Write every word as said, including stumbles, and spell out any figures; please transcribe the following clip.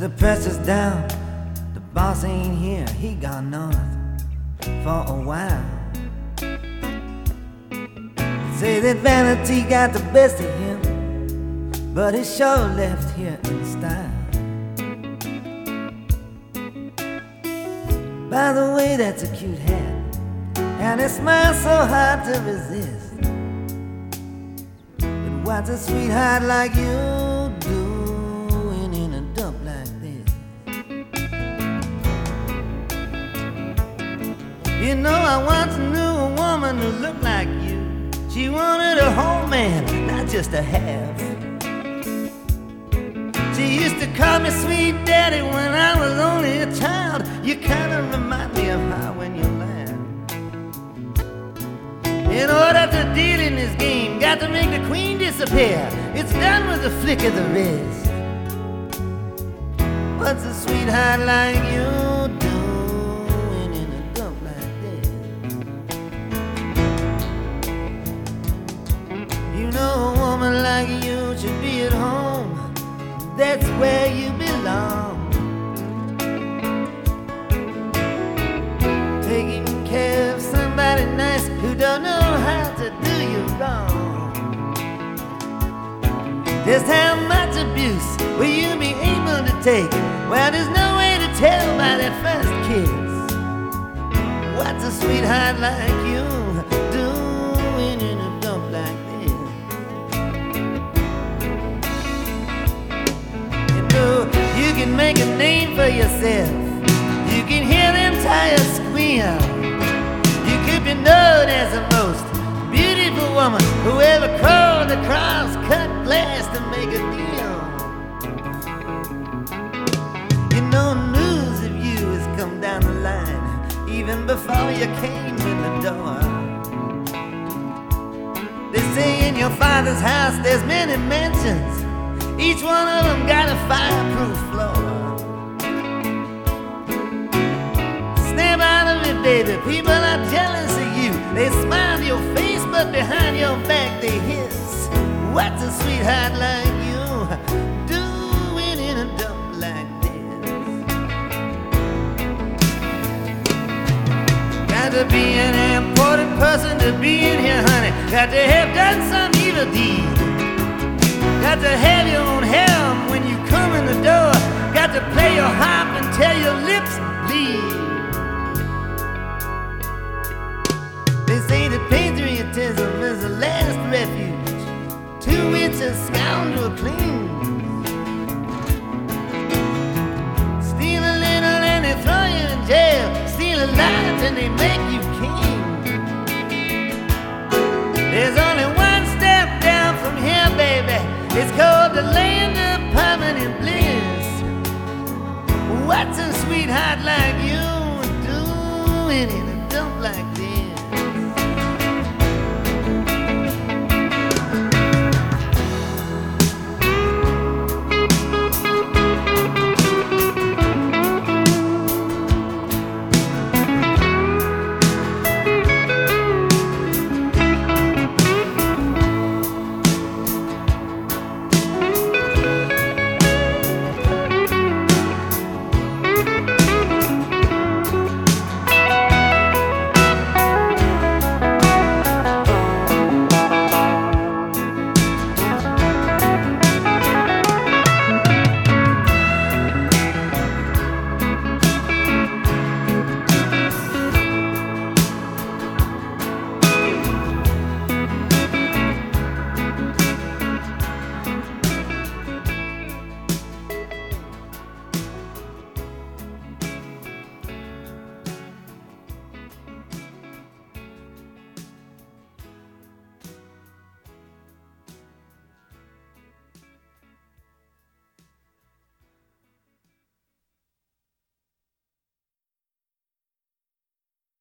the pressure's down, the boss ain't here, he gone north for a while. Say that vanity got the best of him, but he sure left here in style. By the way, that's a cute hat, and it smiles so hard to resist. But what's a sweetheart like you doing in a dump like this? You know, I once knew a woman who looked like you. She wanted a whole man, not just a half. She used to call me sweet daddy when I was only a child. You kinda remind me of her when you laugh. In order to deal in this game, got to make the queen disappear. It's done with a flick of the wrist. What's a sweetheart like you doing in a dump like this? You know a woman like you should be at home. That's where you belong. Taking care of somebody nice who don't know how to do you wrong. Just how much abuse will you be able to take? Well, there's no way to tell by that first kiss. What's a sweetheart like you doing in a dump like this? You know, you can make a name for yourself. You can hear them tires squeal. You could be known as the most beautiful woman who ever crawled across cut glass to make a deal. You know, news of you has come down the line even before you came in the door. They say in your father's house there's many mansions. Each one of them got a fireproof floor. Snap out of it, baby, people are jealous of you. They smile to your face, but behind your back they hiss. What's a sweetheart like you doing in a dump like this? Got to be an important person to be in here, honey. Got to have done some evil deed. Got to have your own helm when you come in the door. Got to play your harp until your lips bleed. They say that patriotism is the last refuge to which a scoundrel clings. Steal a little and they throw you in jail. Steal a lot and they make you king. There's only one step down from here, baby. It's called the land of permanent bliss. What's a sweetheart like you doing in a dump like this?